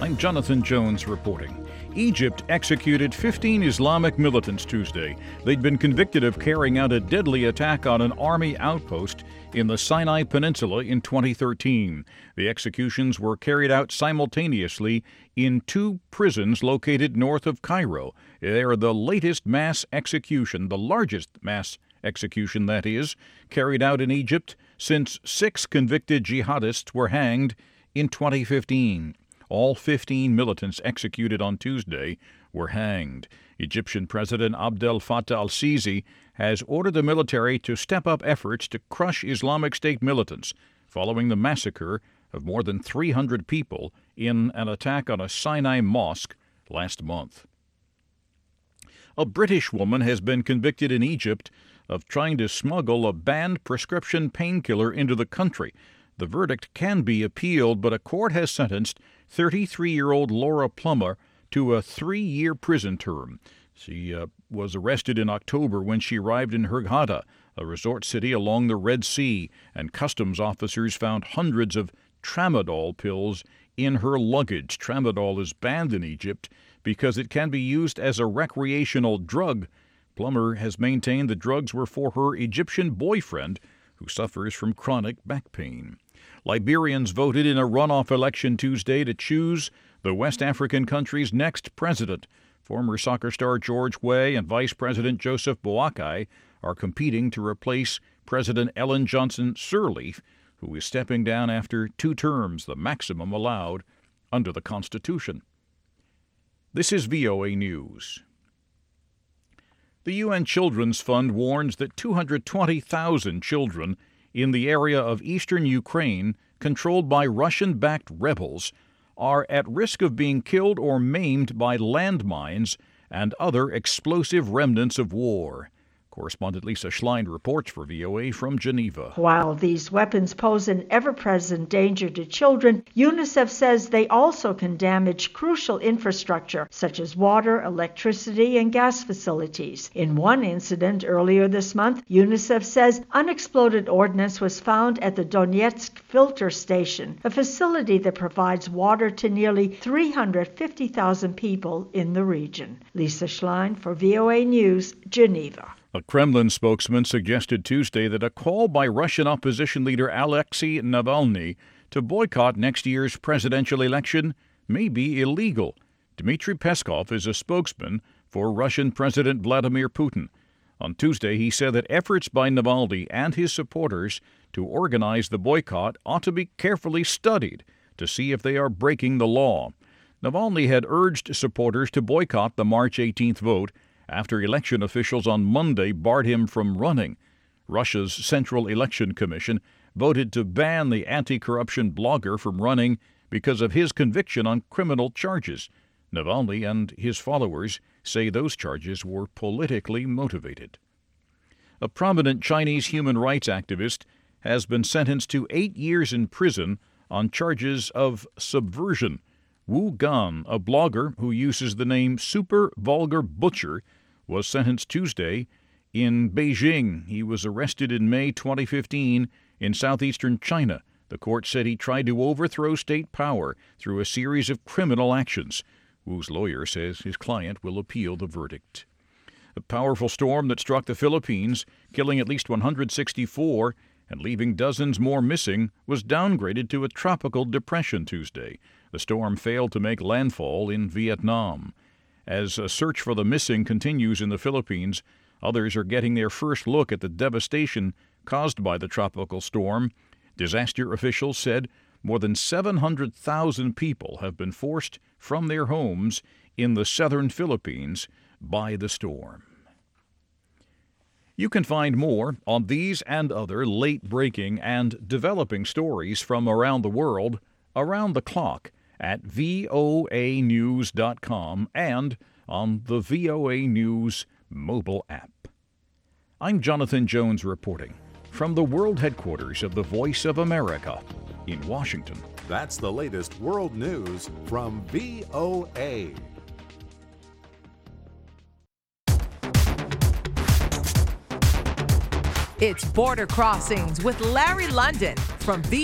I'm Jonathan Jones reporting. Egypt executed 15 Islamic militants Tuesday. They'd been convicted of carrying out a deadly attack on an army outpost in the Sinai Peninsula in 2013. The executions were carried out simultaneously in two prisons located north of Cairo. They are the latest mass execution, the largest mass execution, that is, carried out in Egypt since 6 convicted jihadists were hanged in 2015. All 15 militants executed on Tuesday were hanged. Egyptian President Abdel Fattah al-Sisi has ordered the military to step up efforts to crush Islamic State militants following the massacre of more than 300 people in an attack on a Sinai mosque last month. A British woman has been convicted in Egypt of trying to smuggle a banned prescription painkiller into the country. The verdict can be appealed, but a court has sentenced 33-year-old Laura Plummer to a 3-year prison term. She was arrested in October when she arrived in Hurghada, a resort city along the Red Sea, and customs officers found hundreds of tramadol pills in her luggage. Tramadol is banned in Egypt because it can be used as a recreational drug. Plummer has maintained the drugs were for her Egyptian boyfriend, who suffers from chronic back pain. Liberians voted in a runoff election Tuesday to choose the West African country's next president. Former soccer star George Weah and Vice President Joseph Boakai are competing to replace President Ellen Johnson Sirleaf, who is stepping down after 2 terms, the maximum allowed under the Constitution. This is VOA News. The UN Children's Fund warns that 220,000 children in the area of eastern Ukraine, controlled by Russian-backed rebels, are at risk of being killed or maimed by landmines and other explosive remnants of war. Correspondent Lisa Schlein reports for VOA from Geneva. While these weapons pose an ever-present danger to children, UNICEF says they also can damage crucial infrastructure such as water, electricity, and gas facilities. In one incident earlier this month, UNICEF says unexploded ordnance was found at the Donetsk filter station, a facility that provides water to nearly 350,000 people in the region. Lisa Schlein for VOA News, Geneva. A Kremlin spokesman suggested Tuesday that a call by Russian opposition leader Alexei Navalny to boycott next year's presidential election may be illegal. Dmitry Peskov is a spokesman for Russian President Vladimir Putin. On Tuesday, he said that efforts by Navalny and his supporters to organize the boycott ought to be carefully studied to see if they are breaking the law. Navalny had urged supporters to boycott the March 18th vote after election officials on Monday barred him from running. Russia's Central Election Commission voted to ban the anti-corruption blogger from running because of his conviction on criminal charges. Navalny and his followers say those charges were politically motivated. A prominent Chinese human rights activist has been sentenced to 8 years in prison on charges of subversion. Wu Gan, a blogger who uses the name Super Vulgar Butcher, was sentenced Tuesday in Beijing. He was arrested in May 2015 in southeastern China. The court said he tried to overthrow state power through a series of criminal actions. Wu's lawyer says his client will appeal the verdict. A powerful storm that struck the Philippines, killing at least 164 and leaving dozens more missing, was downgraded to a tropical depression Tuesday. The storm failed to make landfall in Vietnam. As a search for the missing continues in the Philippines, others are getting their first look at the devastation caused by the tropical storm. Disaster officials said more than 700,000 people have been forced from their homes in the southern Philippines by the storm. You can find more on these and other late-breaking and developing stories from around the world, around the clock, at voanews.com and on the VOA News mobile app. I'm Jonathan Jones reporting from the world headquarters of the Voice of America in Washington. That's the latest world news from VOA. It's Border Crossings with Larry London from VOA.